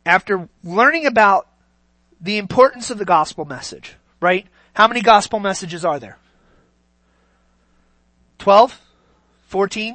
after learning about the importance of the gospel message, right? How many gospel messages are there? 12? 14?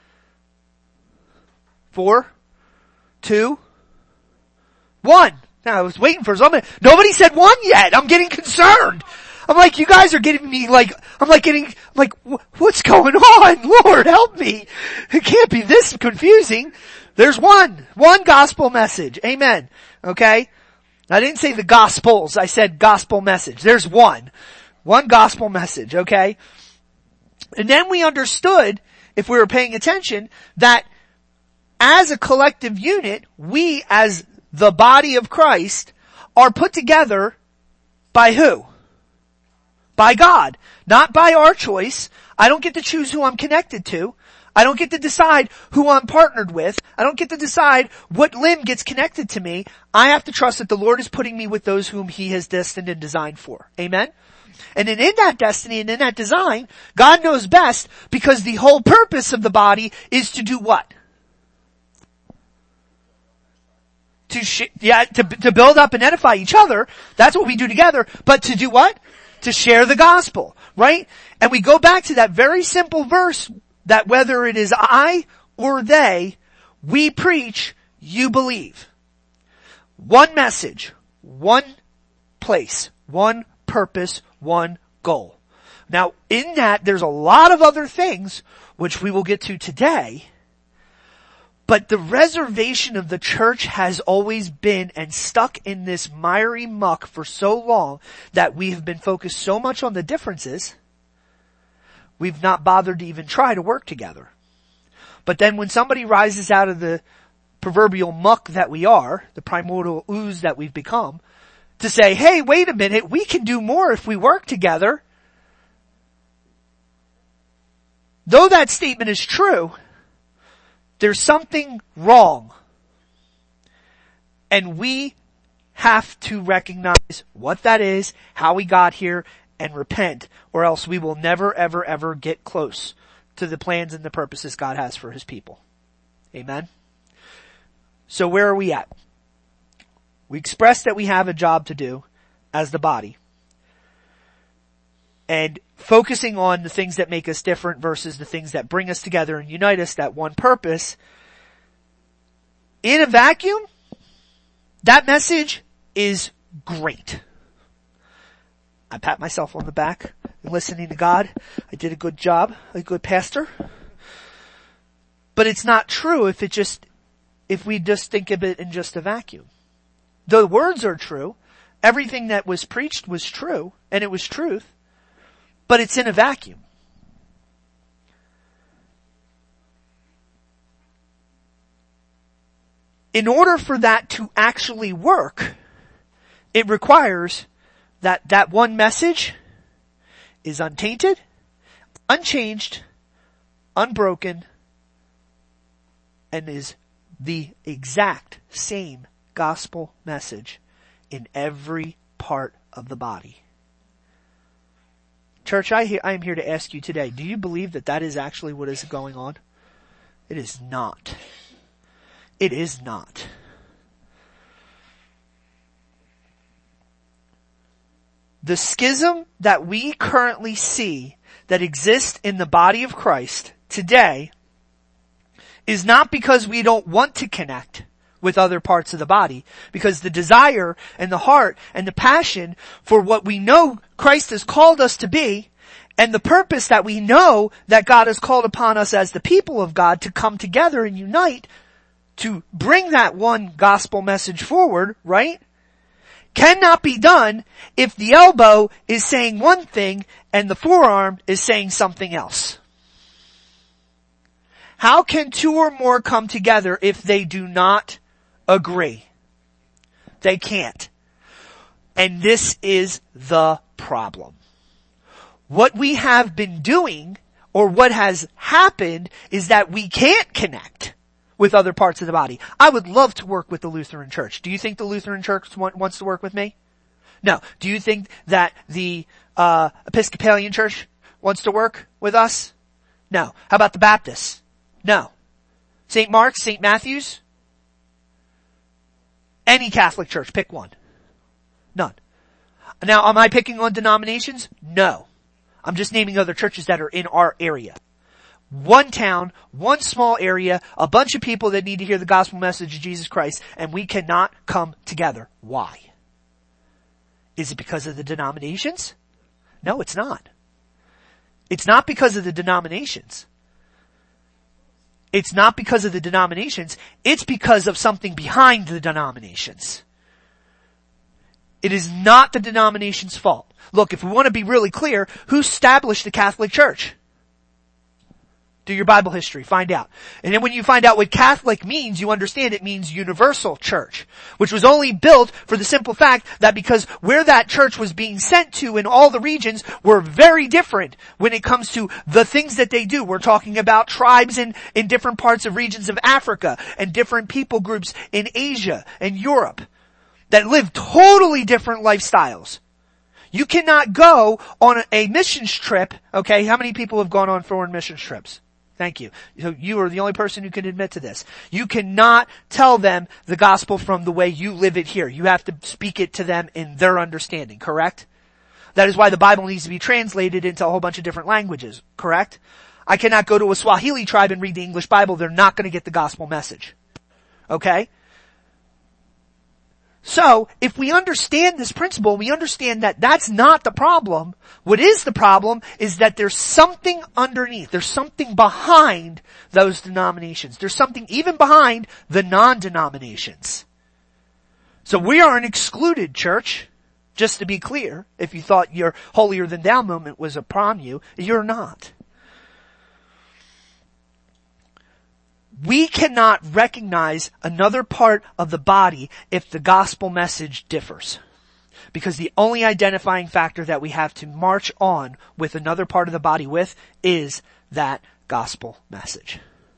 4? 2? 1. Now I was waiting for something. Nobody said 1 yet. I'm getting concerned. I'm like, you guys are getting me like, what's going on? Lord, help me. It can't be this confusing. There's one gospel message. Amen. Okay? I didn't say the gospels. I said gospel message. There's one gospel message. Okay? And then we understood, if we were paying attention, that as a collective unit, we as the body of Christ are put together by who? By God. Not by our choice. I don't get to choose who I'm connected to. I don't get to decide who I'm partnered with. I don't get to decide what limb gets connected to me. I have to trust that the Lord is putting me with those whom He has destined and designed for. Amen? And then in that destiny and in that design, God knows best, because the whole purpose of the body is to do what? To build up and edify each other. That's what we do together. But to do what? To share the gospel, right? And we go back to that very simple verse that whether it is I or they, we preach, you believe. One message, one place, one purpose, one goal. Now, in that, there's a lot of other things, which we will get to today, but the reservation of the church has always been and stuck in this miry muck for so long that we have been focused so much on the differences, we've not bothered to even try to work together. But then when somebody rises out of the proverbial muck that we are, the primordial ooze that we've become, to say, hey, wait a minute, we can do more if we work together. Though that statement is true, there's something wrong. And we have to recognize what that is, how we got here, and repent, or else we will never, ever, ever get close to the plans and the purposes God has for His people. Amen? So where are we at? We expressed that we have a job to do as the body. And focusing on the things that make us different versus the things that bring us together and unite us, that one purpose. In a vacuum, that message is great. I pat myself on the back, listening to God. I did a good job, a good pastor. But it's not true if we just think of it in just a vacuum. The words are true. Everything that was preached was true, and it was truth. But it's in a vacuum. In order for that to actually work, it requires that one message is untainted, unchanged, unbroken, and is the exact same gospel message in every part of the body. Church, I am here to ask you today, do you believe that is actually what is going on? It is not. It is not. The schism that we currently see that exists in the body of Christ today is not because we don't want to connect with other parts of the body, because the desire and the heart and the passion for what we know Christ has called us to be, and the purpose that we know that God has called upon us as the people of God to come together and unite to bring that one gospel message forward, right? Cannot be done if the elbow is saying one thing and the forearm is saying something else. How can two or more come together if they do not agree? They can't. And this is the problem. What we have been doing, or what has happened, is that we can't connect with other parts of the body. I would love to work with the Lutheran Church. Do you think the Lutheran Church wants to work with me? No. Do you think that the Episcopalian Church wants to work with us? No. How about the Baptists? No. St. Mark's, St. Matthew's? Any Catholic church, pick one. None. Now, am I picking on denominations? No. I'm just naming other churches that are in our area. One town, one small area, a bunch of people that need to hear the gospel message of Jesus Christ, and we cannot come together. Why? Is it because of the denominations? No, it's not. It's not because of the denominations. It's not because of the denominations. It's because of something behind the denominations. It is not the denomination's fault. Look, if we want to be really clear, who established the Catholic Church? Do your Bible history, find out. And then when you find out what Catholic means, you understand it means universal church, which was only built for the simple fact that because where that church was being sent to in all the regions were very different when it comes to the things that they do. We're talking about tribes in different parts of regions of Africa and different people groups in Asia and Europe that live totally different lifestyles. You cannot go on a missions trip, okay? How many people have gone on foreign missions trips? Thank you. So you are the only person who can admit to this. You cannot tell them the gospel from the way you live it here. You have to speak it to them in their understanding, correct? That is why the Bible needs to be translated into a whole bunch of different languages, correct? I cannot go to a Swahili tribe and read the English Bible. They're not going to get the gospel message. Okay? So, if we understand this principle, we understand that that's not the problem. What is the problem is that there's something underneath. There's something behind those denominations. There's something even behind the non-denominations. So we are an excluded church. Just to be clear, if you thought your holier than thou moment was upon you, you're not. We cannot recognize another part of the body if the gospel message differs. Because the only identifying factor that we have to march on with another part of the body with is that gospel message.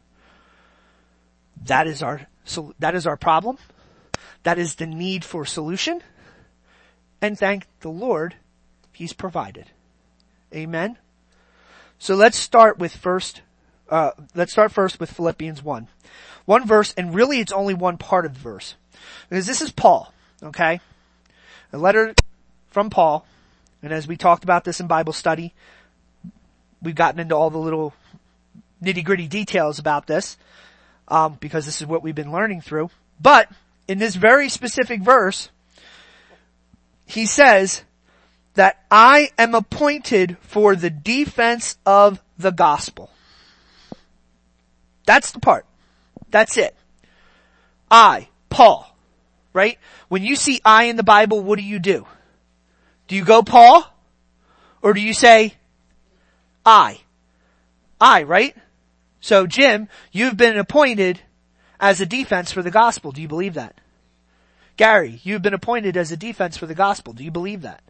That is our problem. That is the need for solution. And thank the Lord, He's provided. Amen. So let's start first with Philippians 1. One verse, and really it's only one part of the verse. Because this is Paul, okay? A letter from Paul, and as we talked about this in Bible study, we've gotten into all the little nitty-gritty details about this, because this is what we've been learning through. But, in this very specific verse, he says that I am appointed for the defense of the gospel. That's the part. That's it. I, Paul, right? When you see I in the Bible, what do? Do you go Paul? Or do you say I? I, right? So Jim, you've been appointed as a defense for the gospel. Do you believe that? Gary, you've been appointed as a defense for the gospel. Do you believe that?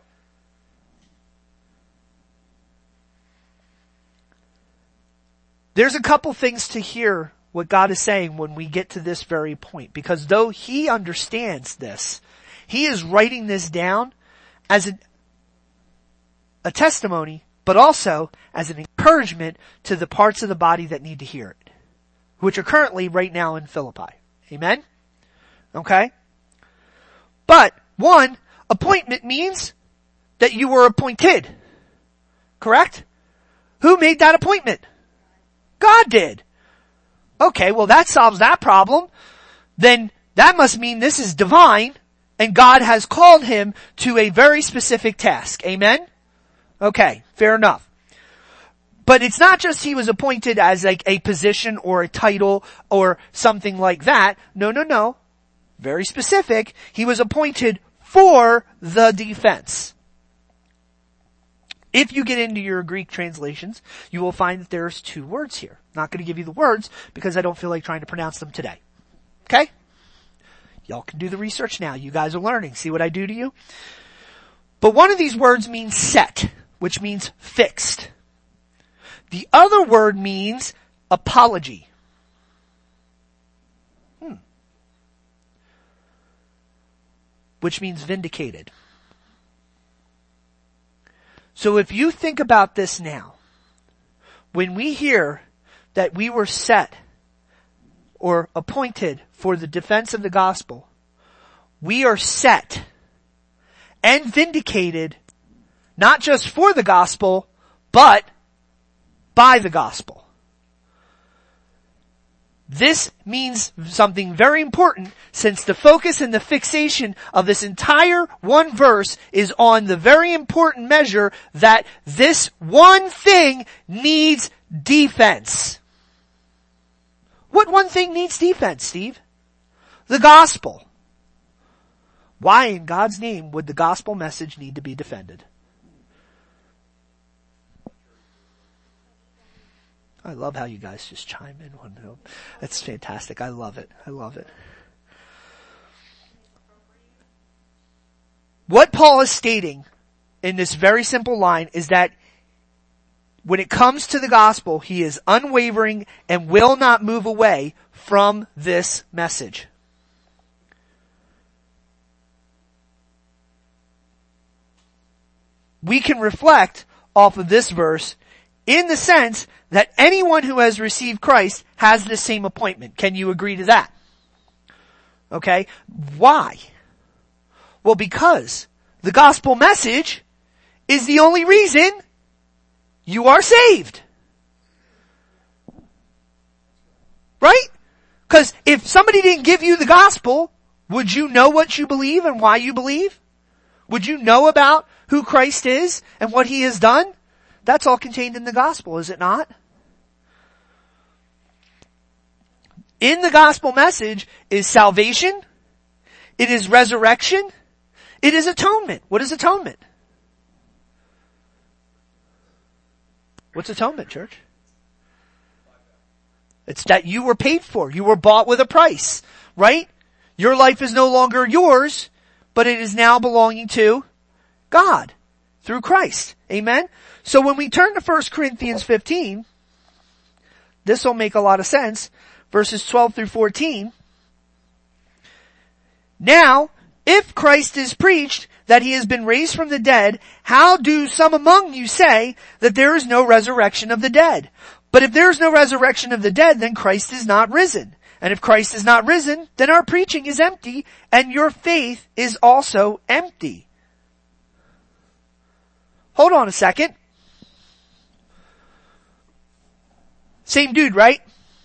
There's a couple things to hear what God is saying when we get to this very point. Because though He understands this, He is writing this down as a testimony, but also as an encouragement to the parts of the body that need to hear it, which are currently right now in Philippi. Amen? Okay? But, one, appointment means that you were appointed. Correct? Who made that appointment? God did. Okay, well that solves that problem. Then that must mean this is divine and God has called him to a very specific task. Amen? Okay, fair enough. But it's not just he was appointed as like a position or a title or something like that. No. Very specific. He was appointed for the defense. If you get into your Greek translations, you will find that there's two words here. Not going to give you the words because I don't feel like trying to pronounce them today. Okay? Y'all can do the research now. You guys are learning. See what I do to you? But one of these words means set, which means fixed. The other word means apology. Which means vindicated. So if you think about this now, when we hear that we were set or appointed for the defense of the gospel, we are set and vindicated not just for the gospel, but by the gospel. This means something very important, since the focus and the fixation of this entire one verse is on the very important measure that this one thing needs defense. What one thing needs defense, Steve? The gospel. Why in God's name would the gospel message need to be defended? I love how you guys just chime in one note. That's fantastic. I love it. I love it. What Paul is stating in this very simple line is that when it comes to the gospel, he is unwavering and will not move away from this message. We can reflect off of this verse in the sense that anyone who has received Christ has the same appointment. Can you agree to that? Okay. Why? Well, because the gospel message is the only reason you are saved. Right? Because if somebody didn't give you the gospel, would you know what you believe and why you believe? Would you know about who Christ is and what he has done? That's all contained in the gospel, is it not? In the gospel message is salvation, it is resurrection, it is atonement. What is atonement? What's atonement, church? It's that you were paid for. You were bought with a price, right? Your life is no longer yours, but it is now belonging to God through Christ. Amen? So when we turn to 1 Corinthians 15, this will make a lot of sense. Verses 12 through 14. Now, if Christ is preached that he has been raised from the dead, how do some among you say that there is no resurrection of the dead? But if there is no resurrection of the dead, then Christ is not risen. And if Christ is not risen, then our preaching is empty, and your faith is also empty. Hold on a second. Same dude, right?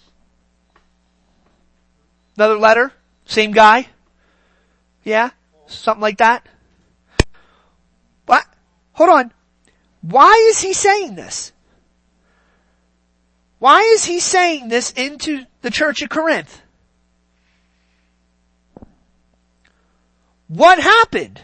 Another letter? Same guy? Yeah? Something like that? What? Hold on. Why is he saying this? Why is he saying this into the church of Corinth? What happened?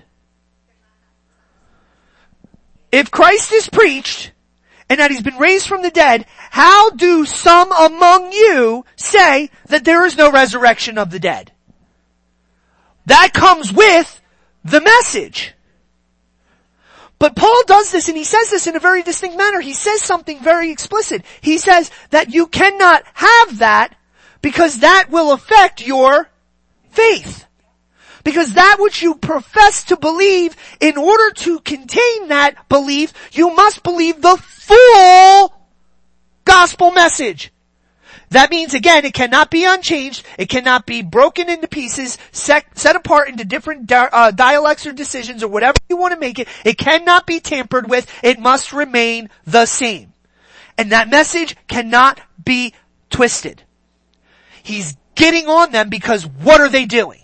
If Christ is preached, and that he's been raised from the dead, how do some among you say that there is no resurrection of the dead? That comes with the message. But Paul does this, and he says this in a very distinct manner. He says something very explicit. He says that you cannot have that because that will affect your faith. Because that which you profess to believe, in order to contain that belief, you must believe the full gospel message. That means, again, it cannot be unchanged. It cannot be broken into pieces, set apart into different dialects or decisions or whatever you want to make it. It cannot be tampered with. It must remain the same. And that message cannot be twisted. He's getting on them because what are they doing?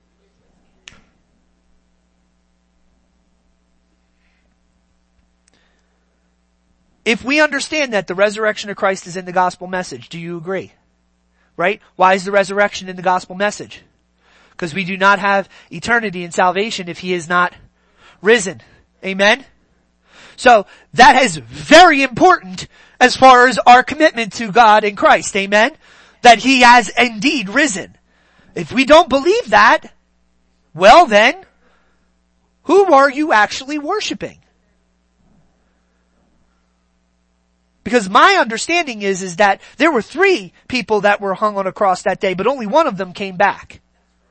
If we understand that the resurrection of Christ is in the gospel message, do you agree? Right? Why is the resurrection in the gospel message? Because we do not have eternity and salvation if he is not risen. Amen? So that is very important as far as our commitment to God in Christ. Amen? That he has indeed risen. If we don't believe that, well then, who are you actually worshiping? Because my understanding is that there were 3 people that were hung on a cross that day, but only one of them came back.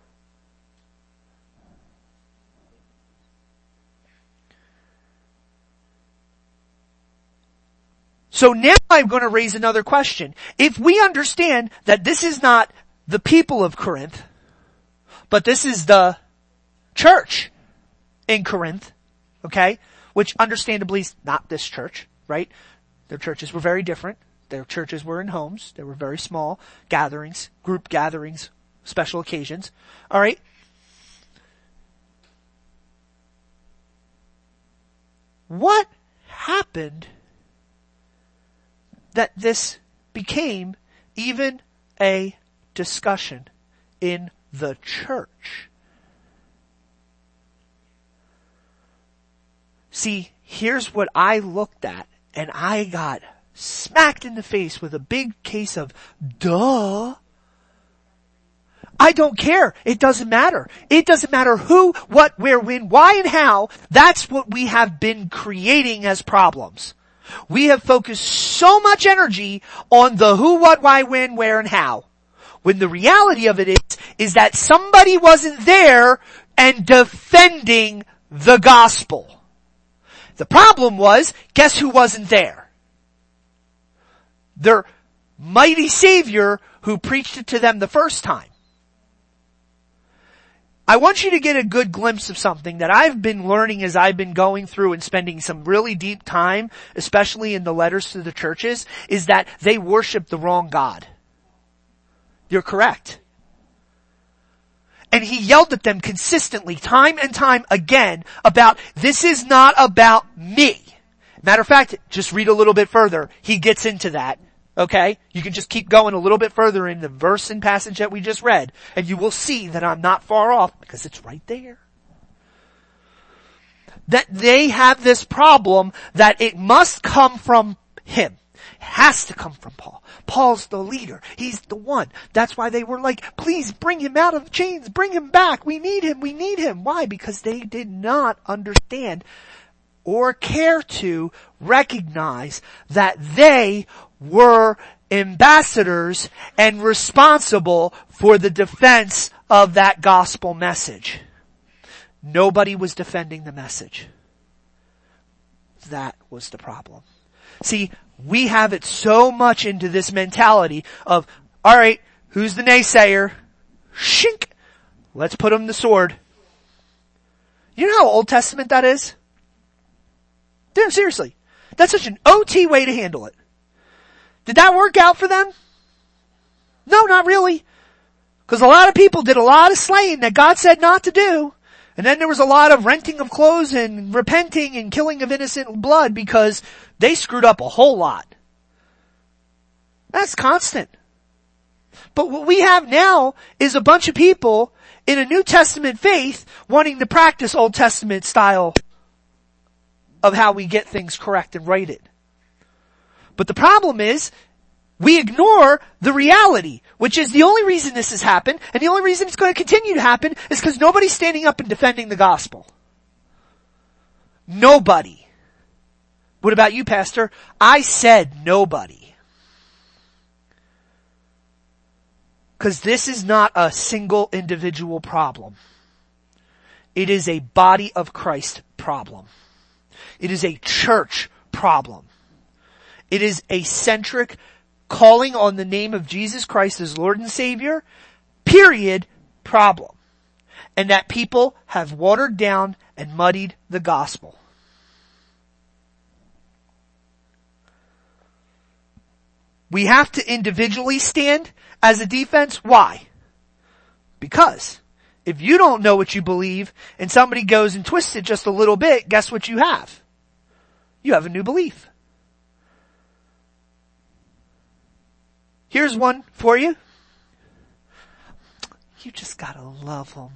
So now I'm going to raise another question. If we understand that this is not the people of Corinth, but this is the church in Corinth, okay, which understandably is not this church, right? Their churches were very different. Their churches were in homes. They were very small gatherings, group gatherings, special occasions. All right. What happened that this became even a discussion in the church? See, here's what I looked at, and I got smacked in the face with a big case of duh. I don't care. It doesn't matter. It doesn't matter who, what, where, when, why, and how. That's what we have been creating as problems. We have focused so much energy on the who, what, why, when, where, and how. When the reality of it is that somebody wasn't there and defending the gospel. The problem was, guess who wasn't there? Their mighty Savior who preached it to them the first time. I want you to get a good glimpse of something that I've been learning as I've been going through and spending some really deep time, especially in the letters to the churches, is that they worship the wrong God. You're correct. And he yelled at them consistently, time and time again, about this is not about me. Matter of fact, just read a little bit further. He gets into that. Okay? You can just keep going a little bit further in the verse and passage that we just read, and you will see that I'm not far off because it's right there. That they have this problem that it must come from him. It has to come from Paul. Paul's the leader. He's the one. That's why they were like, please bring him out of chains. Bring him back. We need him. We need him. Why? Because they did not understand or care to recognize that they were ambassadors and responsible for the defense of that gospel message. Nobody was defending the message. That was the problem. See, we have it so much into this mentality of, alright, who's the naysayer? Shink! Let's put him the sword. You know how Old Testament that is? Dude, seriously. That's such an OT way to handle it. Did that work out for them? No, not really. Because a lot of people did a lot of slaying that God said not to do. And then there was a lot of renting of clothes and repenting and killing of innocent blood because they screwed up a whole lot. That's constant. But what we have now is a bunch of people in a New Testament faith wanting to practice Old Testament style of how we get things correct and righted. But the problem is, we ignore the reality, which is the only reason this has happened, and the only reason it's going to continue to happen is because nobody's standing up and defending the gospel. Nobody. What about you, Pastor? I said nobody. Because this is not a single individual problem. It is a body of Christ problem. It is a church problem. It is a centric calling on the name of Jesus Christ as Lord and Savior, period, problem. And that people have watered down and muddied the gospel. We have to individually stand as a defense. Why? Because if you don't know what you believe and somebody goes and twists it just a little bit, guess what you have? You have a new belief. Here's one for you. You just gotta love them.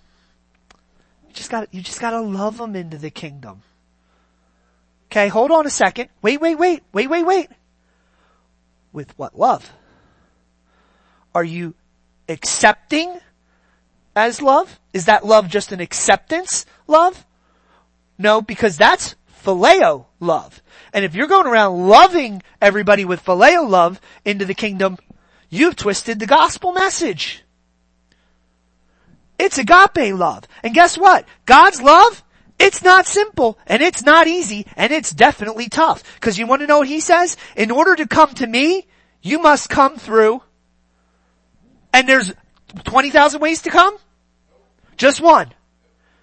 You just gotta love them into the kingdom. Okay, hold on a second. Wait. With what love? Are you accepting as love? Is that love just an acceptance love? No, because that's phileo love. And if you're going around loving everybody with phileo love into the kingdom, you've twisted the gospel message. It's agape love. And guess what? God's love, it's not simple, and it's not easy, and it's definitely tough. Because you want to know what he says? In order to come to me, you must come through, and there's 20,000 ways to come? Just one.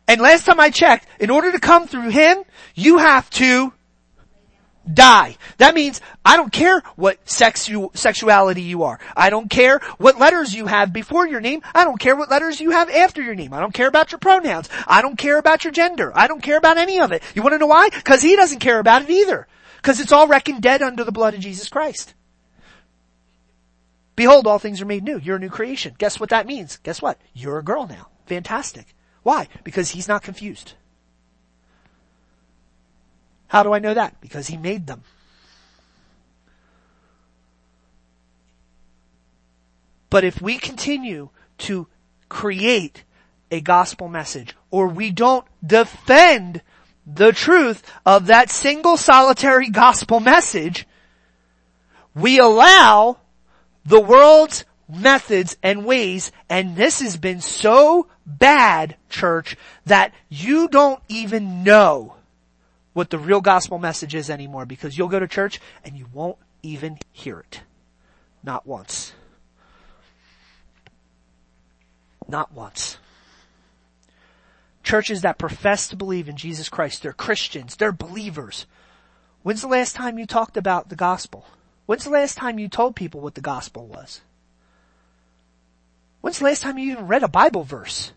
And last time I checked, in order to come through him, you have to die. That means I don't care what sexuality you are. I don't care what letters you have before your name. I don't care what letters you have after your name. I don't care about your pronouns. I don't care about your gender. I don't care about any of it. You want to know why? Because he doesn't care about it either. Because it's all reckoned dead under the blood of Jesus Christ. Behold, all things are made new. You're a new creation. Guess what that means? Guess what? You're a girl now. Fantastic. Why? Because he's not confused. How do I know that? Because he made them. But if we continue to create a gospel message, or we don't defend the truth of that single solitary gospel message, we allow the world's methods and ways, and this has been so bad, church, that you don't even know what the real gospel message is anymore, because you'll go to church and you won't even hear it. Not once. Not once. Churches that profess to believe in Jesus Christ, they're Christians, they're believers. When's the last time you talked about the gospel? When's the last time you told people what the gospel was? When's the last time you even read a Bible verse?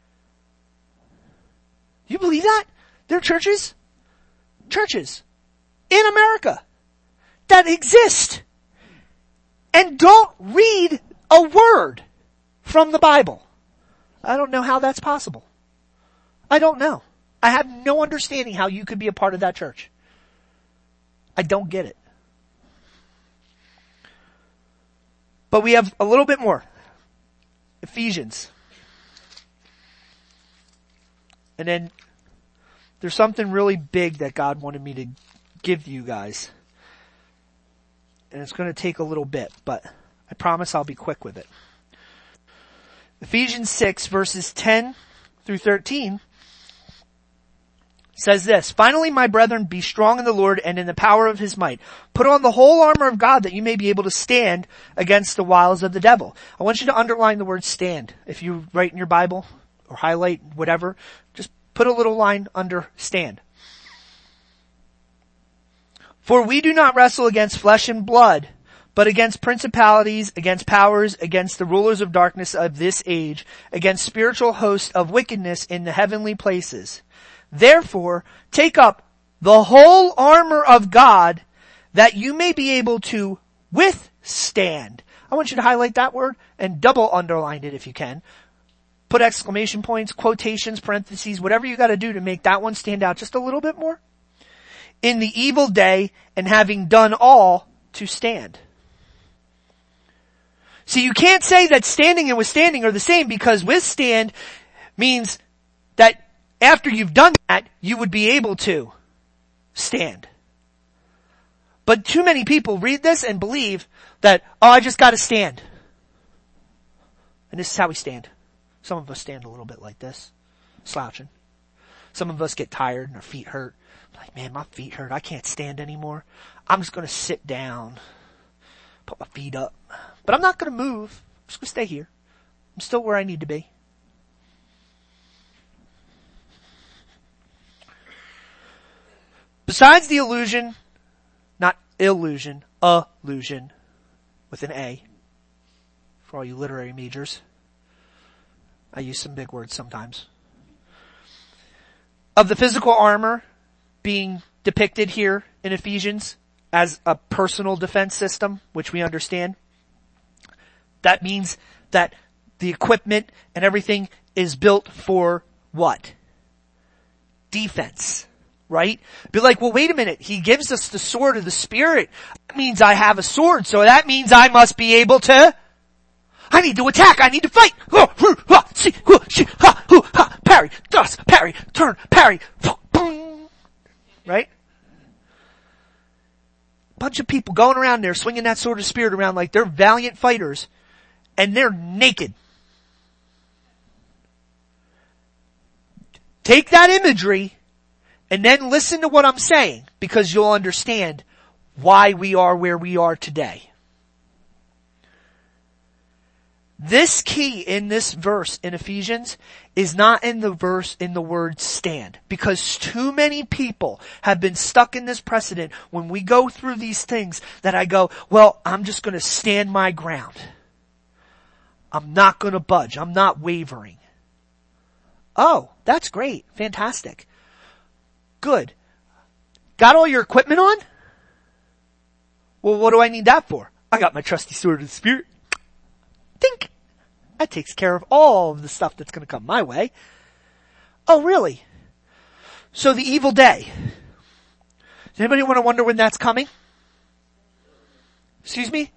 You believe that? There are churches in America that exist and don't read a word from the Bible. I don't know how that's possible. I don't know. I have no understanding how you could be a part of that church. I don't get it. But we have a little bit more. Ephesians. And then there's something really big that God wanted me to give you guys. And it's going to take a little bit, but I promise I'll be quick with it. Ephesians 6 verses 10 through 13 says this: Finally, my brethren, be strong in the Lord and in the power of his might. Put on the whole armor of God that you may be able to stand against the wiles of the devil. I want you to underline the word stand. If you write in your Bible or highlight whatever, just put a little line under stand. For we do not wrestle against flesh and blood, but against principalities, against powers, against the rulers of darkness of this age, against spiritual hosts of wickedness in the heavenly places. Therefore, take up the whole armor of God that you may be able to withstand. I want you to highlight that word and double underline it if you can. Put exclamation points, quotations, parentheses, whatever you got to do to make that one stand out just a little bit more. In the evil day, and having done all, to stand. See, you can't say that standing and withstanding are the same, because withstand means that after you've done that, you would be able to stand. But too many people read this and believe that, oh, I just gotta stand. And this is how we stand. Some of us stand a little bit like this, slouching. Some of us get tired and our feet hurt. Like, man, my feet hurt. I can't stand anymore. I'm just gonna sit down, put my feet up. But I'm not gonna move. I'm just gonna stay here. I'm still where I need to be. Besides the illusion, not illusion, illusion, with an A, for all you literary majors. I use some big words sometimes. Of the physical armor being depicted here in Ephesians as a personal defense system, which we understand. That means that the equipment and everything is built for what? Defense. Right? Be like, well, wait a minute. He gives us the sword of the Spirit. That means I have a sword, so that means I must be able to, I need to attack. I need to fight. Parry, thrust, parry, turn, parry. Right? Bunch of people going around there swinging that sword of the Spirit around like they're valiant fighters, and they're naked. Take that imagery and then listen to what I'm saying, because you'll understand why we are where we are today. This key in this verse in Ephesians is not in the word stand, because too many people have been stuck in this precedent when we go through these things that I go, well, I'm just going to stand my ground. I'm not going to budge. I'm not wavering. Oh, that's great. Fantastic. Good. Got all your equipment on? Well, what do I need that for? I got my trusty sword of the Spirit. Think. That takes care of all of the stuff that's going to come my way. Oh, really? So the evil day. Does anybody want to wonder when that's coming? Excuse me?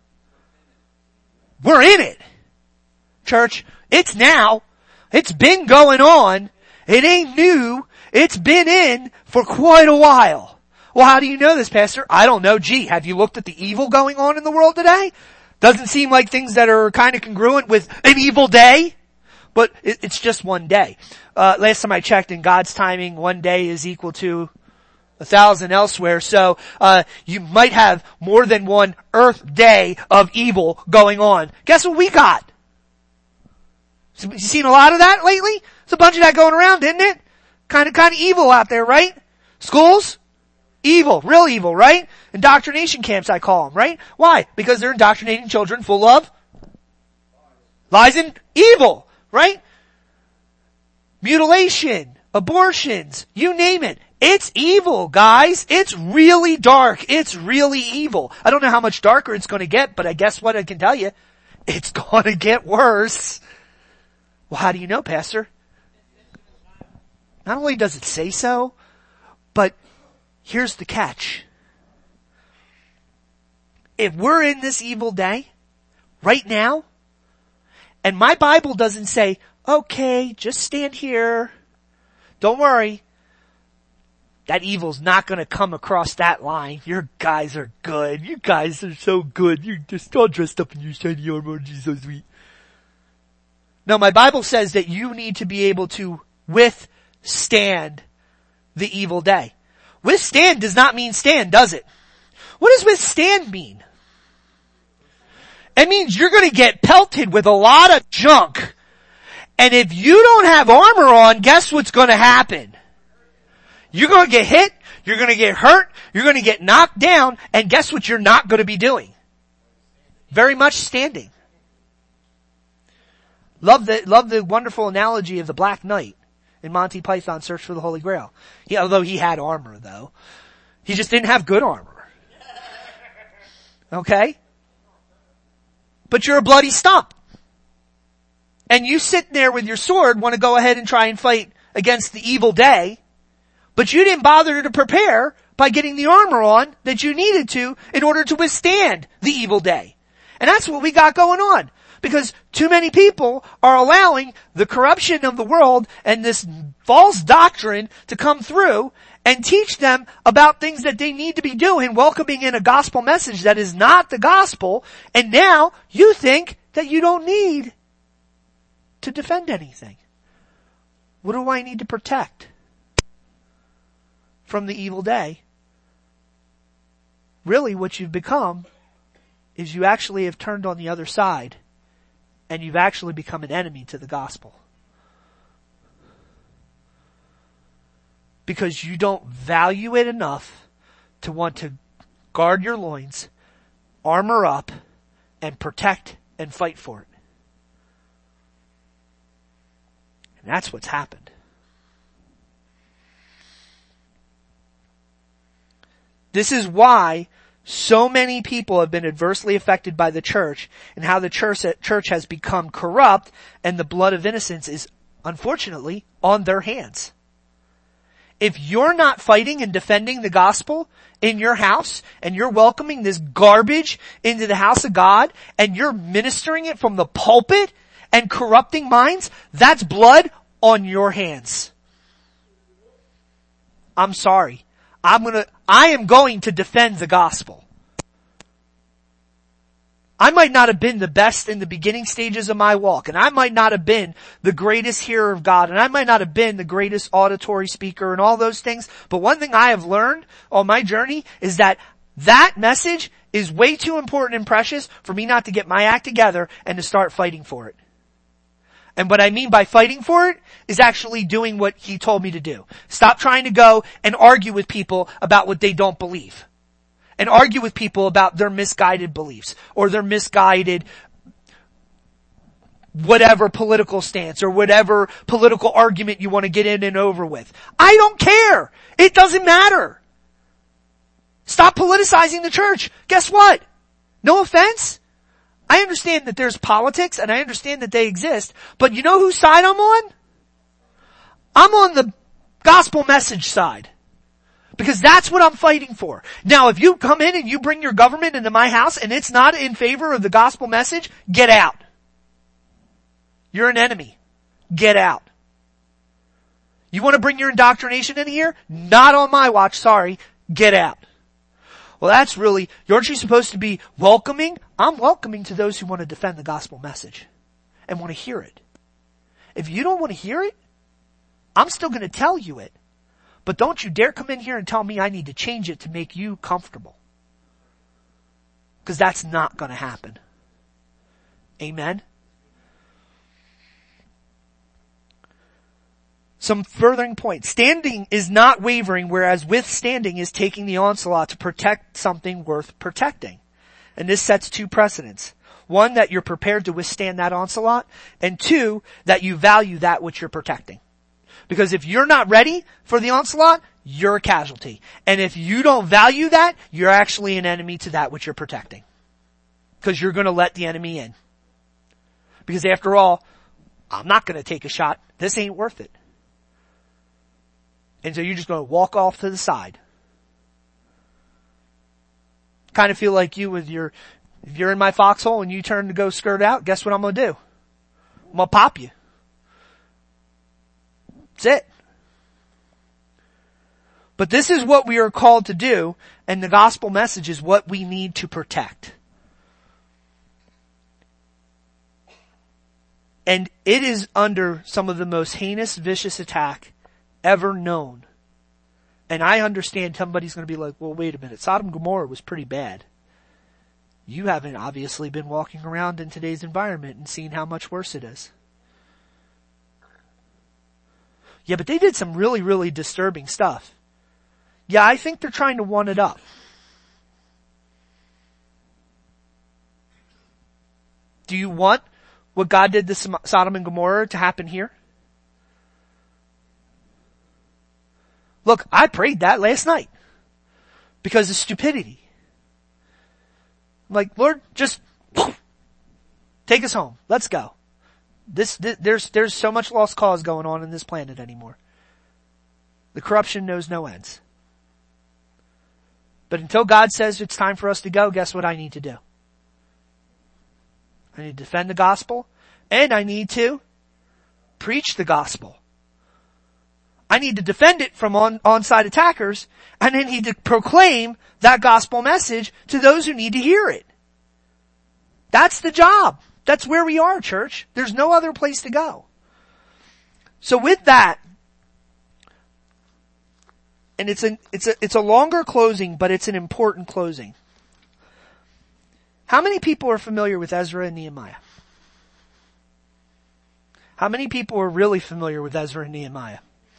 We're in it. Church, it's now. It's been going on. It ain't new. It's been in for quite a while. Well, how do you know this, Pastor? I don't know. Gee, have you looked at the evil going on in the world today? Doesn't seem like things that are kind of congruent with an evil day, but it's just one day. Last time I checked, in God's timing, one day is equal to 1,000 elsewhere. So, you might have more than one earth day of evil going on. Guess what we got? You seen a lot of that lately? There's a bunch of that going around, isn't it? Kind of evil out there, right? Schools? Evil, real evil, right? Indoctrination camps, I call them, right? Why? Because they're indoctrinating children full of lies and evil, right? Mutilation, abortions, you name it. It's evil, guys. It's really dark. It's really evil. I don't know how much darker it's going to get, but I guess what I can tell you, it's going to get worse. Well, how do you know, Pastor? Not only does it say so, but here's the catch. If we're in this evil day, right now, and my Bible doesn't say, okay, just stand here, don't worry, that evil's not going to come across that line. Your guys are good. You guys are so good. You're just all dressed up in your shiny armor. You're so sweet. No, my Bible says that you need to be able to withstand the evil day. Withstand does not mean stand, does it? What does withstand mean? It means you're going to get pelted with a lot of junk. And if you don't have armor on, guess what's going to happen? You're going to get hit, you're going to get hurt, you're going to get knocked down, and guess what you're not going to be doing? Very much standing. Love the wonderful analogy of the Black Knight in Monty Python's Search for the Holy Grail. Although he had armor though. He just didn't have good armor. Okay? But you're a bloody stump. And you sit there with your sword, want to go ahead and try and fight against the evil day, but you didn't bother to prepare by getting the armor on that you needed to in order to withstand the evil day. And that's what we got going on. Because too many people are allowing the corruption of the world and this false doctrine to come through and teach them about things that they need to be doing, welcoming in a gospel message that is not the gospel, and now you think that you don't need to defend anything. What do I need to protect from the evil day? Really, what you've become is you actually have turned on the other side. And you've actually become an enemy to the gospel. Because you don't value it enough to want to guard your loins, armor up, and protect and fight for it. And that's what's happened. This is why so many people have been adversely affected by the church and how the church has become corrupt, and the blood of innocents is unfortunately on their hands. If you're not fighting and defending the gospel in your house and you're welcoming this garbage into the house of God and you're ministering it from the pulpit and corrupting minds, that's blood on your hands. I'm sorry. I am going to defend the gospel. I might not have been the best in the beginning stages of my walk, and I might not have been the greatest hearer of God, and I might not have been the greatest auditory speaker and all those things, but one thing I have learned on my journey is that That message is way too important and precious for me not to get my act together and to start fighting for it. And what I mean by fighting for it is actually doing what he told me to do. Stop trying to go and argue with people about what they don't believe. And argue with people about their misguided beliefs or their misguided whatever political stance or whatever political argument you want to get in and over with. I don't care. It doesn't matter. Stop politicizing the church. Guess what? No offense. I understand that there's politics and I understand that they exist, but you know whose side I'm on? I'm on the gospel message side. Because that's what I'm fighting for. Now, if you come in and you bring your government into my house and it's not in favor of the gospel message, get out. You're an enemy. Get out. You want to bring your indoctrination in here? Not on my watch, sorry. Get out. Well, that's really, aren't you supposed to be welcoming? I'm welcoming to those who want to defend the gospel message and want to hear it. If you don't want to hear it, I'm still going to tell you it. But don't you dare come in here and tell me I need to change it to make you comfortable. Because that's not going to happen. Amen? Some furthering points. Standing is not wavering, whereas withstanding is taking the onslaught to protect something worth protecting. And this sets two precedents. One, that you're prepared to withstand that onslaught, and two, that you value that which you're protecting. Because if you're not ready for the onslaught, you're a casualty. And if you don't value that, you're actually an enemy to that which you're protecting. Because you're going to let the enemy in. Because after all, I'm not going to take a shot. This ain't worth it. And so you're just going to walk off to the side. Kind of feel like you with if you're in my foxhole and you turn to go skirt out, guess what I'm going to do? I'm going to pop you. That's it. But this is what we are called to do, and the gospel message is what we need to protect. And it is under some of the most heinous, vicious attack ever known. And I understand somebody's going to be like, well, wait a minute. Sodom and Gomorrah was pretty bad. You haven't obviously been walking around in today's environment and seen how much worse it is. Yeah, but they did some really, really disturbing stuff. Yeah, I think they're trying to one it up. Do you want what God did to Sodom and Gomorrah to happen here? Look, I prayed that last night because of stupidity. I'm like, Lord, just take us home. Let's go. There's so much lost cause going on in this planet anymore. The corruption knows no ends. But until God says it's time for us to go, guess what I need to do? I need to defend the gospel, and I need to preach the gospel. I need to defend it from onside attackers, and I need to proclaim that gospel message to those who need to hear it. That's the job. That's where we are, church. There's no other place to go. So with that, and it's a longer closing, but it's an important closing. How many people are familiar with Ezra and Nehemiah? How many people are really familiar with Ezra and Nehemiah?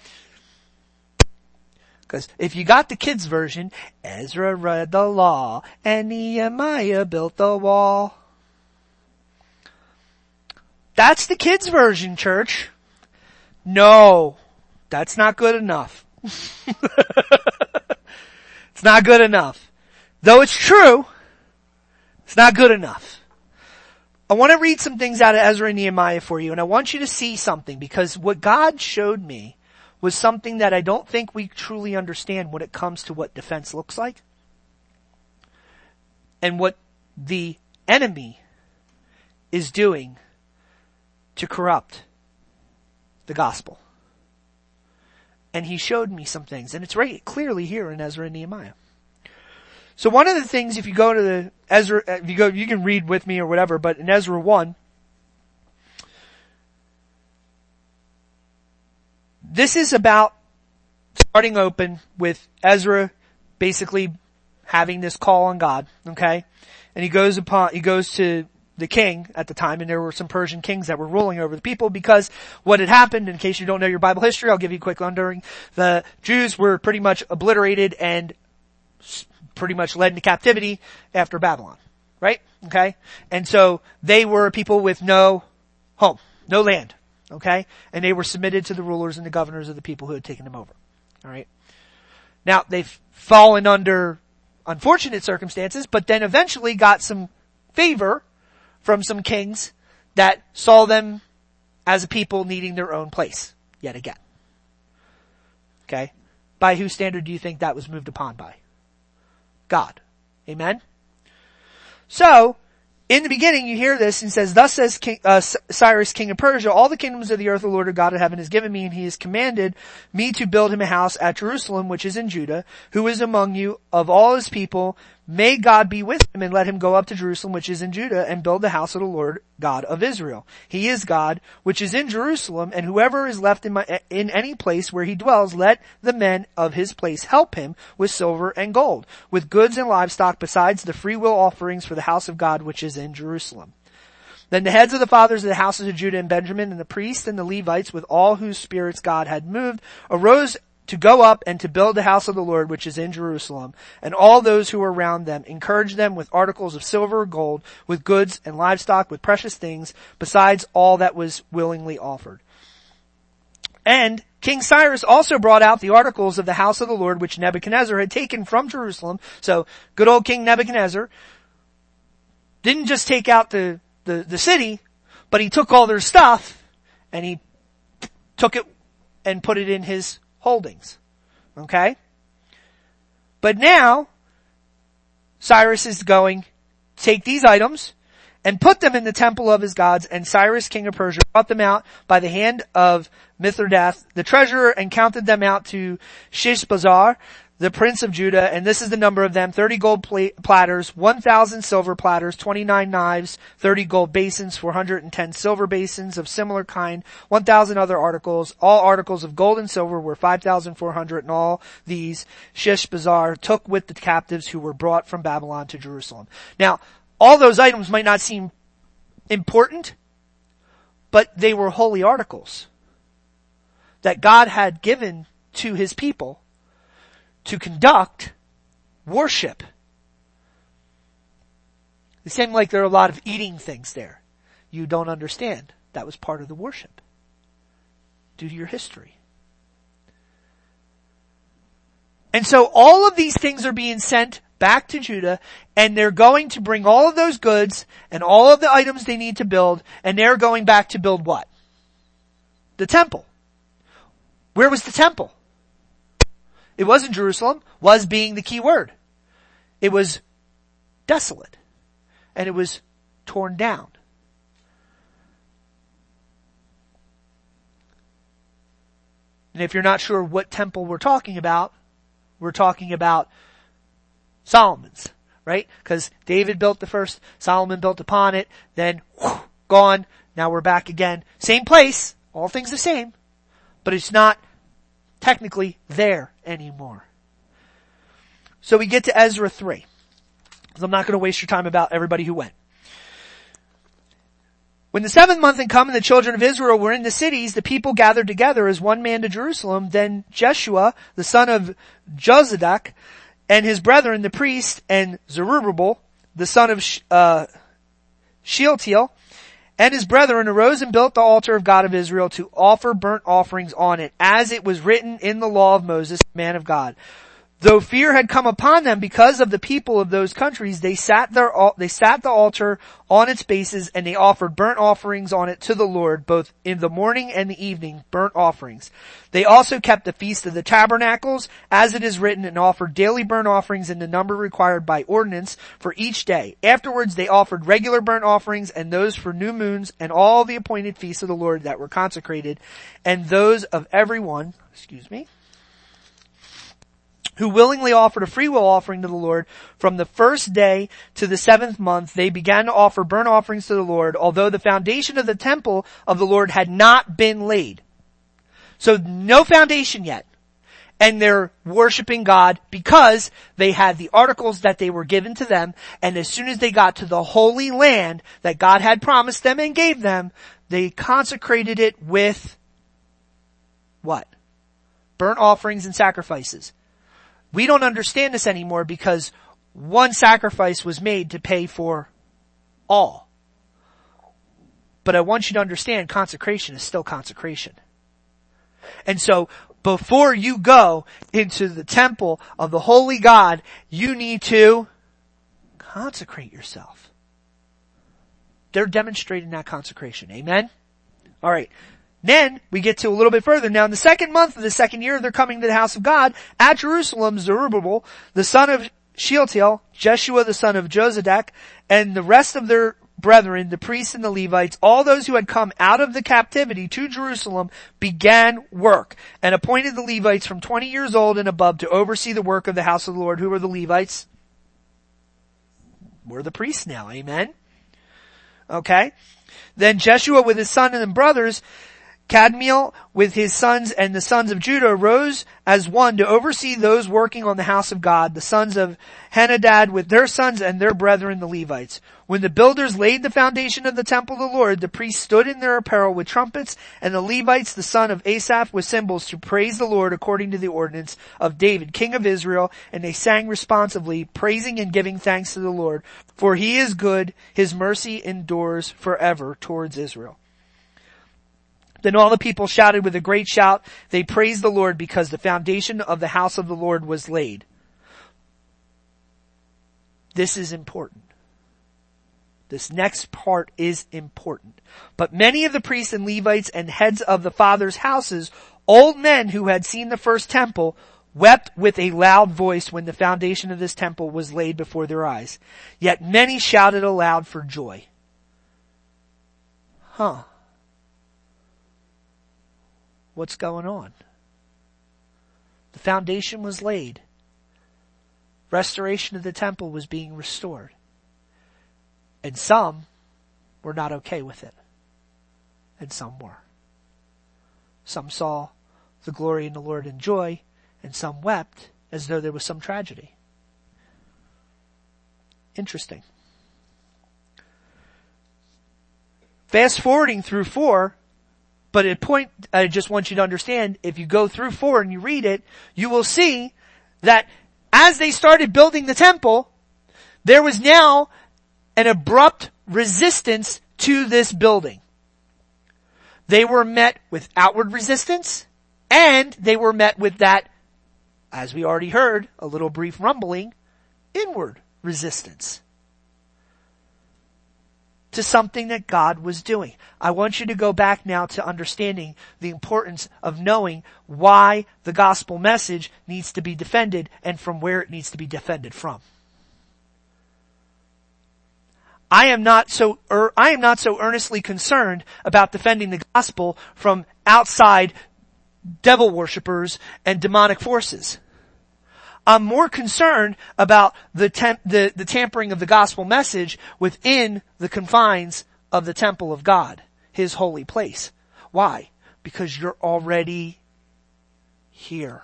Because if you got the kids version, Ezra read the law and Nehemiah built the wall. That's the kids version, church. No, that's not good enough. It's not good enough. Though it's true, it's not good enough. I want to read some things out of Ezra and Nehemiah for you, and I want you to see something, because what God showed me was something that I don't think we truly understand when it comes to what defense looks like and what the enemy is doing to corrupt the gospel. And he showed me some things, and it's right clearly here in Ezra and Nehemiah. So one of the things, if you go to the Ezra, you can read with me or whatever, but in Ezra 1, this is about starting open with Ezra basically having this call on God, okay? And he goes to the king at the time, and there were some Persian kings that were ruling over the people, because what had happened, in case you don't know your Bible history, I'll give you a quick rundown. The Jews were pretty much obliterated and pretty much led into captivity after Babylon, right? Okay? And so they were people with no home, no land, okay? And they were submitted to the rulers and the governors of the people who had taken them over, alright? Now, they've fallen under unfortunate circumstances, but then eventually got some favor from some kings that saw them as a people needing their own place yet again. Okay? By whose standard do you think that was moved upon by? God. Amen? So, in the beginning you hear this and says, thus says Cyrus, king of Persia, all the kingdoms of the earth the Lord our God of heaven has given me, and he has commanded me to build him a house at Jerusalem, which is in Judah, who is among you of all his people. May God be with him, and let him go up to Jerusalem, which is in Judah, and build the house of the Lord God of Israel. He is God, which is in Jerusalem, and whoever is left in any place where he dwells, let the men of his place help him with silver and gold, with goods and livestock, besides the freewill offerings for the house of God, which is in Jerusalem. Then the heads of the fathers of the houses of Judah and Benjamin, and the priests and the Levites, with all whose spirits God had moved, arose to go up and to build the house of the Lord, which is in Jerusalem. And all those who were around them encouraged them with articles of silver or gold, with goods and livestock, with precious things, besides all that was willingly offered. And King Cyrus also brought out the articles of the house of the Lord, which Nebuchadnezzar had taken from Jerusalem. So, good old King Nebuchadnezzar didn't just take out the city, but he took all their stuff, and he took it and put it in his holdings. Okay? But now, Cyrus is going to take these items and put them in the temple of his gods, and Cyrus, king of Persia, brought them out by the hand of Mithridates, the treasurer, and counted them out to Sheshbazzar, the prince of Judah, and this is the number of them: 30 gold platters, 1,000 silver platters, 29 knives, 30 gold basins, 410 silver basins of similar kind, 1,000 other articles. All articles of gold and silver were 5,400, and all these Sheshbazzar took with the captives who were brought from Babylon to Jerusalem. Now, all those items might not seem important, but they were holy articles that God had given to his people to conduct worship. It seemed like there are a lot of eating things there. You don't understand. That was part of the worship, due to your history. And so all of these things are being sent back to Judah, and they're going to bring all of those goods and all of the items they need to build, and they're going back to build what? The temple. Where was the temple? It wasn't Jerusalem, was being the key word. It was desolate. And it was torn down. And if you're not sure what temple we're talking about Solomon's, right? Because David built the first, Solomon built upon it, then gone, now we're back again. Same place, all things the same, but it's not technically there anymore. So we get to Ezra 3. Because I'm not going to waste your time about everybody who went. When the 7th month had come and the children of Israel were in the cities, the people gathered together as one man to Jerusalem. Then Jeshua, the son of Jozadak, and his brethren, the priests, and Zerubbabel, the son of Shealtiel, and his brethren arose and built the altar of God of Israel to offer burnt offerings on it, as it was written in the law of Moses, the man of God. Though fear had come upon them because of the people of those countries, they sat the altar on its bases, and they offered burnt offerings on it to the Lord, both in the morning and the evening, burnt offerings. They also kept the feast of the tabernacles, as it is written, and offered daily burnt offerings in the number required by ordinance for each day. Afterwards they offered regular burnt offerings, and those for new moons, and all the appointed feasts of the Lord that were consecrated, and those of everyone, who willingly offered a freewill offering to the Lord. From the first day to the 7th month, they began to offer burnt offerings to the Lord, although the foundation of the temple of the Lord had not been laid. So no foundation yet. and they're worshiping God because they had the articles that they were given to them, and as soon as they got to the Holy Land that God had promised them and gave them, they consecrated it with what? Burnt offerings and sacrifices. We don't understand this anymore because one sacrifice was made to pay for all. But I want you to understand consecration is still consecration. And so before you go into the temple of the holy God, you need to consecrate yourself. They're demonstrating that consecration. Amen? Alright. Then we get to a little bit further. Now in the second month of the second year, they're coming to the house of God at Jerusalem. Zerubbabel, the son of Shealtiel, Jeshua the son of Jozadak, and the rest of their brethren, the priests and the Levites, all those who had come out of the captivity to Jerusalem, began work and appointed the Levites from 20 years old and above to oversee the work of the house of the Lord. Who were the Levites? We're the priests now. Amen. Okay. Then Jeshua with his son and brothers, Kadmiel with his sons and the sons of Judah arose as one to oversee those working on the house of God, the sons of Henadad with their sons and their brethren the Levites. When the builders laid the foundation of the temple of the Lord, the priests stood in their apparel with trumpets, and the Levites, the son of Asaph, with cymbals to praise the Lord according to the ordinance of David, king of Israel, and they sang responsively, praising and giving thanks to the Lord, for he is good, his mercy endures forever towards Israel. Then all the people shouted with a great shout. They praised the Lord because the foundation of the house of the Lord was laid. This is important. This next part is important. But many of the priests and Levites and heads of the fathers' houses, old men who had seen the first temple, wept with a loud voice when the foundation of this temple was laid before their eyes. Yet many shouted aloud for joy. What's going on? The foundation was laid. Restoration of the temple was being restored. And some were not okay with it. And some were. Some saw the glory in the Lord in joy, and some wept as though there was some tragedy. Interesting. Fast forwarding through 4, but at point, I just want you to understand, if you go through 4 and you read it, you will see that as they started building the temple, there was now an abrupt resistance to this building. They were met with outward resistance, and they were met with that, as we already heard, a little brief rumbling, inward resistance to something that God was doing. I want you to go back now to understanding the importance of knowing why the gospel message needs to be defended and from where it needs to be defended from. I am not so earnestly concerned about defending the gospel from outside devil worshippers and demonic forces. I'm more concerned about the tampering of the gospel message within the confines of the temple of God, his holy place. Why? Because you're already here.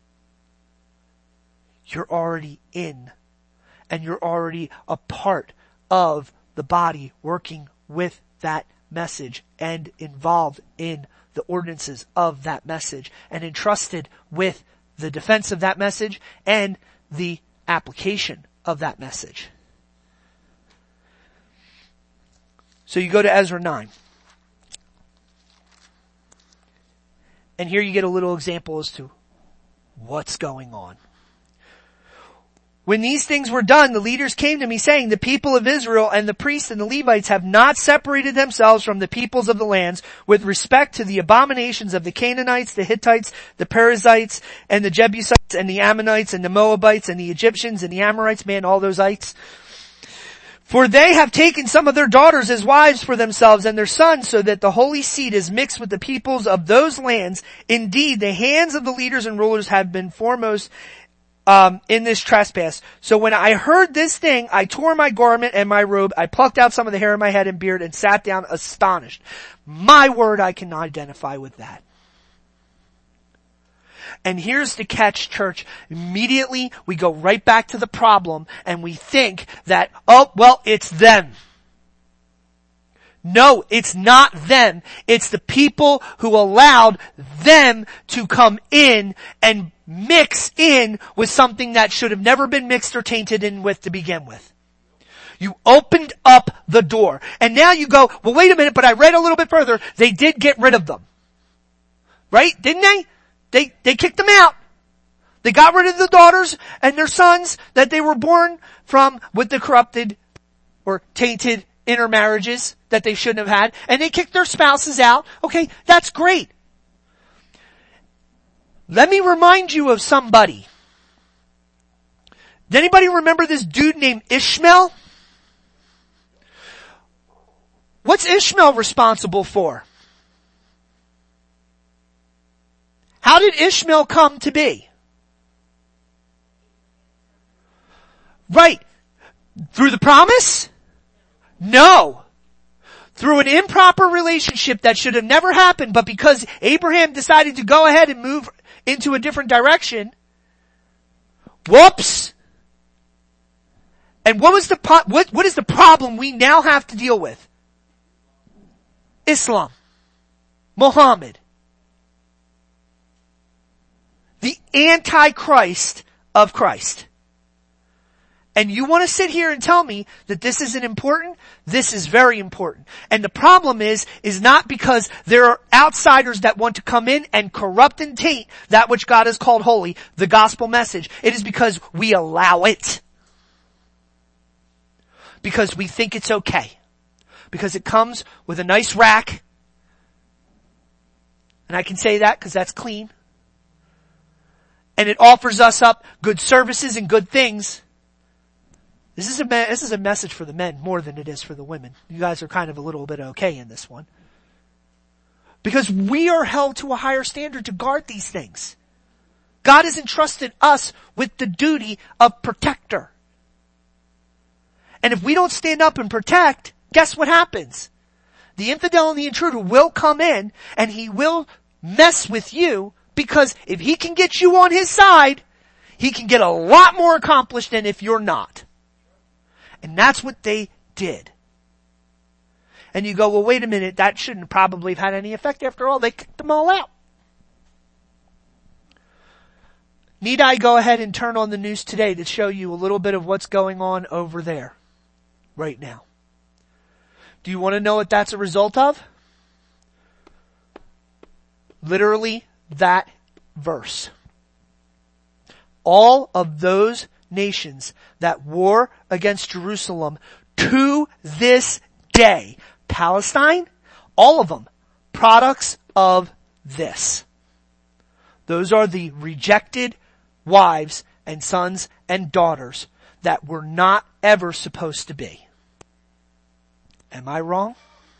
You're already in. And you're already a part of the body working with that message and involved in the ordinances of that message and entrusted with the defense of that message and the application of that message. So you go to Ezra 9. And here you get a little example as to what's going on. When these things were done, the leaders came to me saying, the people of Israel and the priests and the Levites have not separated themselves from the peoples of the lands with respect to the abominations of the Canaanites, the Hittites, the Perizzites, and the Jebusites, and the Ammonites, and the Moabites, and the Egyptians, and the Amorites, man, all those ites. For they have taken some of their daughters as wives for themselves and their sons, so that the holy seed is mixed with the peoples of those lands. Indeed, the hands of the leaders and rulers have been foremost in this trespass. So when I heard this thing, I tore my garment and my robe. I plucked out some of the hair in my head and beard and sat down astonished. My word, I can identify with that. And here's the catch, church. Immediately we go right back to the problem and we think that, oh, well, it's them. No, it's not them. It's the people who allowed them to come in and mix in with something that should have never been mixed or tainted in with to begin with. You opened up the door. And now you go, well, wait a minute, but I read a little bit further. They did get rid of them. Right? Didn't they? They kicked them out. They got rid of the daughters and their sons that they were born from with the corrupted or tainted intermarriages that they shouldn't have had. And they kicked their spouses out. Okay, that's great. Let me remind you of somebody. Does anybody remember this dude named Ishmael? What's Ishmael responsible for? How did Ishmael come to be? Right. Through the promise? No. Through an improper relationship that should have never happened, but because Abraham decided to go ahead and move into a different direction, whoops. And what is the problem we now have to deal with? Islam. Muhammad. The Antichrist of Christ. And you want to sit here and tell me that this isn't important? This is very important. And the problem is not because there are outsiders that want to come in and corrupt and taint that which God has called holy, the gospel message. It is because we allow it. Because we think it's okay. Because it comes with a nice rack. And I can say that because that's clean. And it offers us up good services and good things. This is a message for the men more than it is for the women. You guys are kind of a little bit okay in this one. Because we are held to a higher standard to guard these things. God has entrusted us with the duty of protector. And if we don't stand up and protect, guess what happens? The infidel and the intruder will come in and he will mess with you, because if he can get you on his side, he can get a lot more accomplished than if you're not. And that's what they did. And you go, well, wait a minute, that shouldn't probably have had any effect. After all, they kicked them all out. Need I go ahead and turn on the news today to show you a little bit of what's going on over there right now? Do you want to know what that's a result of? Literally that verse. All of those nations that war against Jerusalem to this day, Palestine, all of them, products of this. Those are the rejected wives and sons and daughters that were not ever supposed to be. Am I wrong?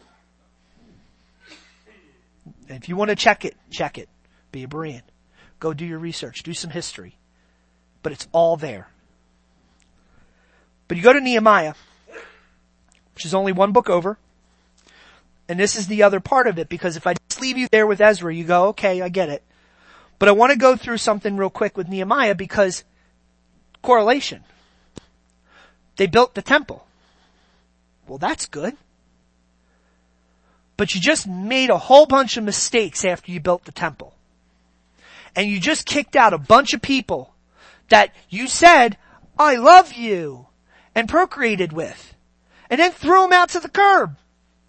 And if you want to check it, check it. Be a Berean. Go do your research. Do some history. But it's all there. But you go to Nehemiah, which is only one book over. And this is the other part of it, because if I just leave you there with Ezra, you go, okay, I get it. But I want to go through something real quick with Nehemiah, because correlation. They built the temple. Well, that's good. But you just made a whole bunch of mistakes after you built the temple. And you just kicked out a bunch of people that you said, I love you, and procreated with. And then threw them out to the curb.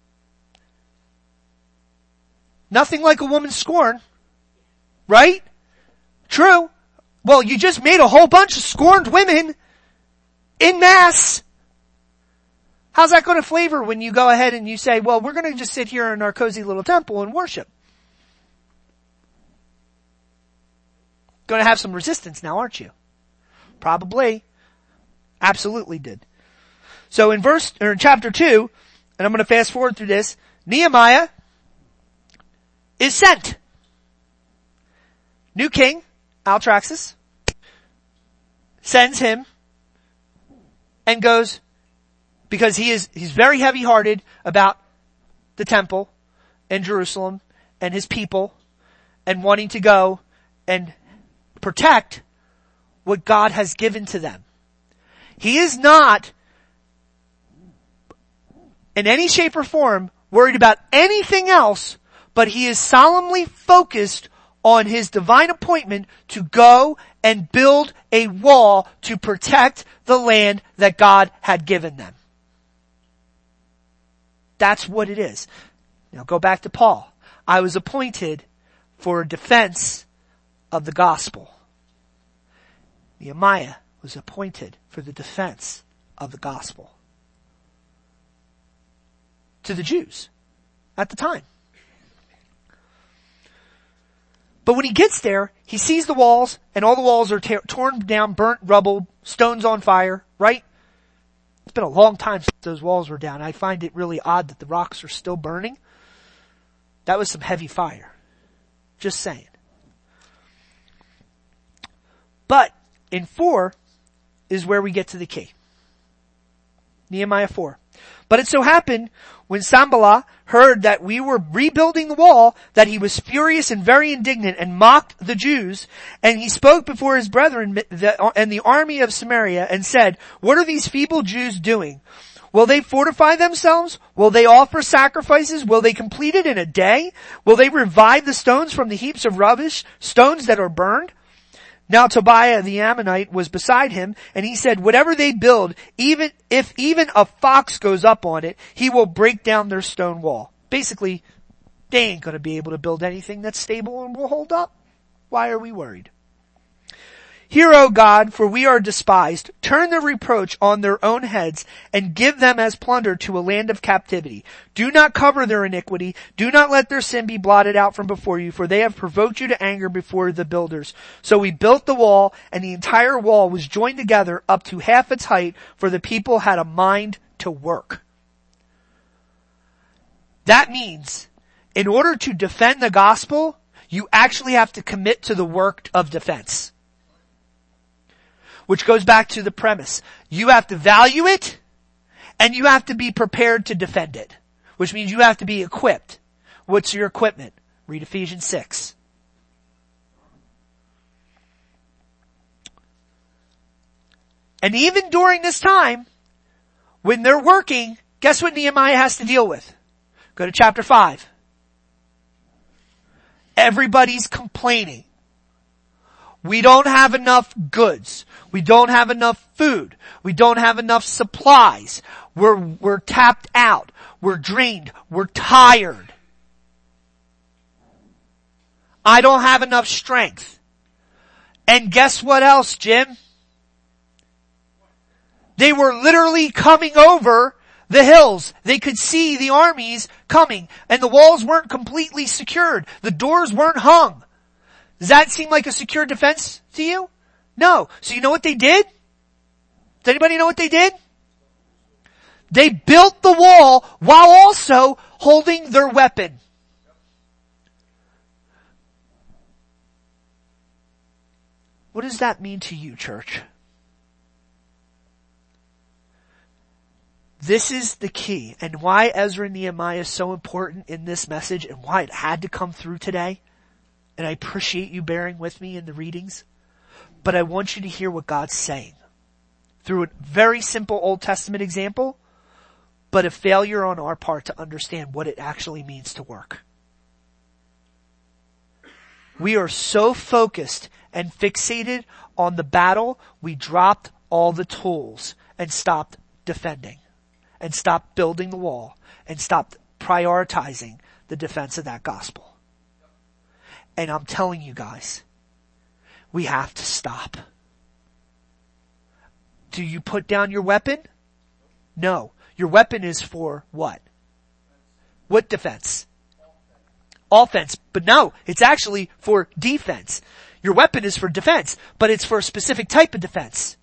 Nothing like a woman's scorn. Right? True. Well, you just made a whole bunch of scorned women en masse. How's that going to flavor when you go ahead and you say, well, we're going to just sit here in our cozy little temple and worship? Going to have some resistance now, aren't you? Probably. Absolutely did. So in chapter 2, and I'm going to fast forward through this, Nehemiah is sent. New king, Artaxerxes, sends him and goes, because he's very heavy-hearted about the temple and Jerusalem and his people and wanting to go and protect what God has given to them. He is not in any shape or form worried about anything else, but he is solemnly focused on his divine appointment to go and build a wall to protect the land that God had given them. That's what it is. Now go back to Paul. I was appointed for a defense of the gospel. Nehemiah was appointed for the defense of the gospel to the Jews at the time. But when he gets there, he sees the walls, and all the walls are torn down, burnt rubble, stones on fire, right? It's been a long time since those walls were down. I find it really odd that the rocks are still burning. That was some heavy fire. Just saying. But in 4 is where we get to the key. Nehemiah 4. But it so happened when Sanballat heard that we were rebuilding the wall that he was furious and very indignant and mocked the Jews, and he spoke before his brethren and the army of Samaria and said, "What are these feeble Jews doing? Will they fortify themselves? Will they offer sacrifices? Will they complete it in a day? Will they revive the stones from the heaps of rubbish, stones that are burned?" Now Tobiah the Ammonite was beside him, and he said, "Whatever they build, even if a fox goes up on it, he will break down their stone wall." Basically, they ain't gonna be able to build anything that's stable and will hold up. Why are we worried? "Hear, O God, for we are despised. Turn the reproach on their own heads and give them as plunder to a land of captivity. Do not cover their iniquity. Do not let their sin be blotted out from before you, for they have provoked you to anger before the builders." So we built the wall, and the entire wall was joined together up to half its height, for the people had a mind to work. That means, in order to defend the gospel, you actually have to commit to the work of defense. Which goes back to the premise. You have to value it, and you have to be prepared to defend it. Which means you have to be equipped. What's your equipment? Read Ephesians 6. And even during this time, when they're working, guess what Nehemiah has to deal with? Go to chapter 5. Everybody's complaining. We don't have enough goods. We don't have enough food. We don't have enough supplies. We're tapped out. We're drained. We're tired. I don't have enough strength. And guess what else, Jim? They were literally coming over the hills. They could see the armies coming, and the walls weren't completely secured. The doors weren't hung. Does that seem like a secure defense to you? No. So you know what they did? Does anybody know what they did? They built the wall while also holding their weapon. What does that mean to you, church? This is the key, and why Ezra and Nehemiah is so important in this message, and why it had to come through today. And I appreciate you bearing with me in the readings. But I want you to hear what God's saying. Through a very simple Old Testament example, but a failure on our part to understand what it actually means to work. We are so focused and fixated on the battle, we dropped all the tools and stopped defending. And stopped building the wall. And stopped prioritizing the defense of that gospel. And I'm telling you guys, we have to stop. Do you put down your weapon? No. Your weapon is for what? What defense? Offense. But no, it's actually for defense. Your weapon is for defense, but it's for a specific type of defense.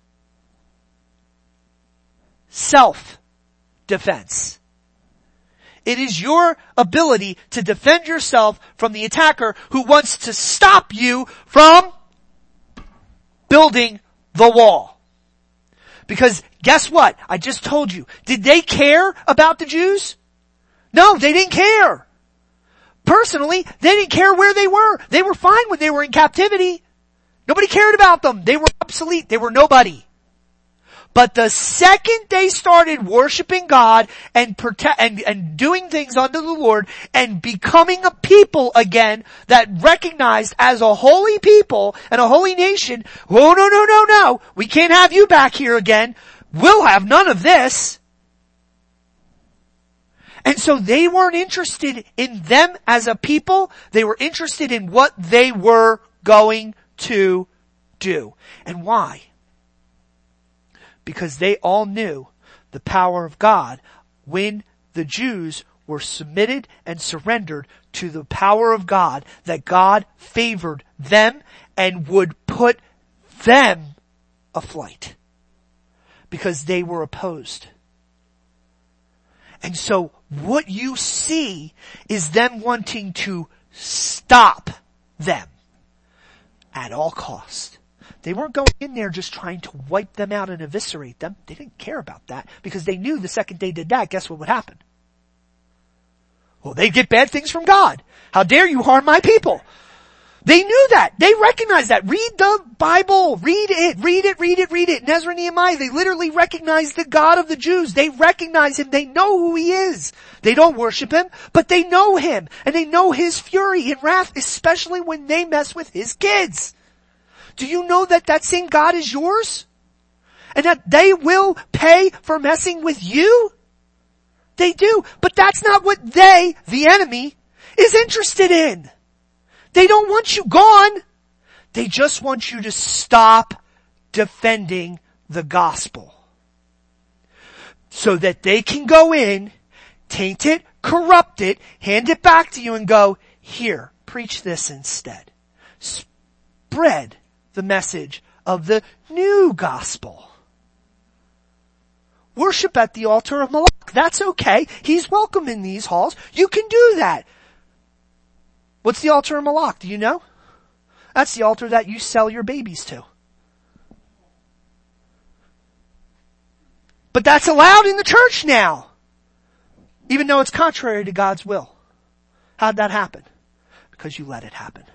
Self-defense. It is your ability to defend yourself from the attacker who wants to stop you from building the wall. Because guess what? I just told you. Did they care about the Jews? No, they didn't care. Personally, they didn't care where they were. They were fine when they were in captivity. Nobody cared about them. They were obsolete. They were nobody. But the second they started worshiping God and doing things unto the Lord and becoming a people again that recognized as a holy people and a holy nation, oh no, we can't have you back here again. We'll have none of this. And so they weren't interested in them as a people. They were interested in what they were going to do. And why? Because they all knew the power of God when the Jews were submitted and surrendered to the power of God, that God favored them and would put them aflight because they were opposed. And so what you see is them wanting to stop them at all cost. They weren't going in there just trying to wipe them out and eviscerate them. They didn't care about that because they knew the second they did that, guess what would happen? Well, they'd get bad things from God. How dare you harm my people? They knew that. They recognized that. Read the Bible. Read it. In Ezra and Nehemiah, they literally recognize the God of the Jews. They recognize Him. They know who He is. They don't worship Him, but they know Him. And they know His fury and wrath, especially when they mess with His kids. Do you know that that same God is yours? And that they will pay for messing with you? They do. But that's not what they, the enemy, is interested in. They don't want you gone. They just want you to stop defending the gospel. So that they can go in, taint it, corrupt it, hand it back to you and go, here, preach this instead. Spread the message of the new gospel. Worship at the altar of Moloch. That's okay. He's welcome in these halls. You can do that. What's the altar of Moloch? Do you know? That's the altar that you sell your babies to. But that's allowed in the church now. Even though it's contrary to God's will. How'd that happen? Because you let it happen.